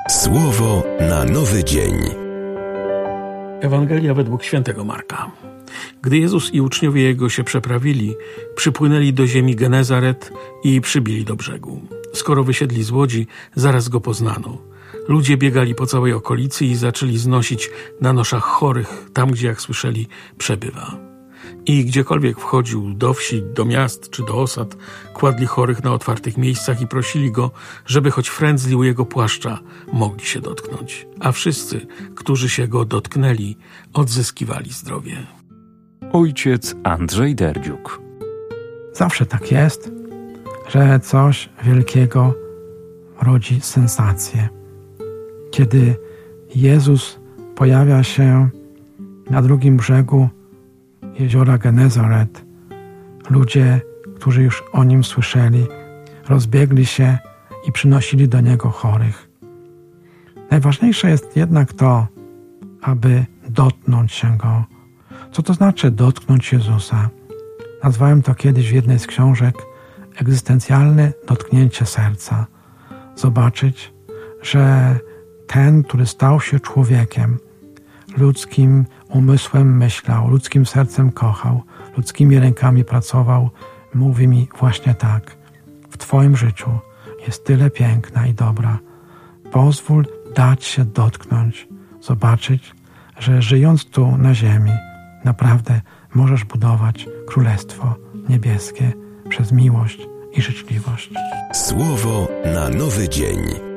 Słowo na nowy dzień. Ewangelia według świętego Marka. Gdy Jezus i uczniowie Jego się przeprawili, przypłynęli do ziemi Genezaret i przybili do brzegu. Skoro wysiedli z łodzi, zaraz Go poznano. Ludzie biegali po całej okolicy i zaczęli znosić na noszach chorych, tam gdzie, jak słyszeli, przebywa. I gdziekolwiek wchodził, do wsi, do miast czy do osad, kładli chorych na otwartych miejscach i prosili Go, żeby choć frędzlił Jego płaszcza mogli się dotknąć. A wszyscy, którzy się Go dotknęli, odzyskiwali zdrowie. Ojciec Andrzej Derdziuk. Zawsze tak jest, że coś wielkiego rodzi sensację. Kiedy Jezus pojawia się na drugim brzegu jeziora Genezaret, ludzie, którzy już o Nim słyszeli, rozbiegli się i przynosili do Niego chorych. Najważniejsze jest jednak to, aby dotknąć się Go. Co to znaczy dotknąć Jezusa? Nazwałem to kiedyś w jednej z książek egzystencjalne dotknięcie serca. Zobaczyć, że ten, który stał się człowiekiem, ludzkim umysłem myślał, ludzkim sercem kochał, ludzkimi rękami pracował, mówi mi właśnie tak: w Twoim życiu jest tyle piękna i dobra. Pozwól dać się dotknąć, zobaczyć, że żyjąc tu na ziemi, naprawdę możesz budować Królestwo Niebieskie przez miłość i życzliwość. Słowo na nowy dzień.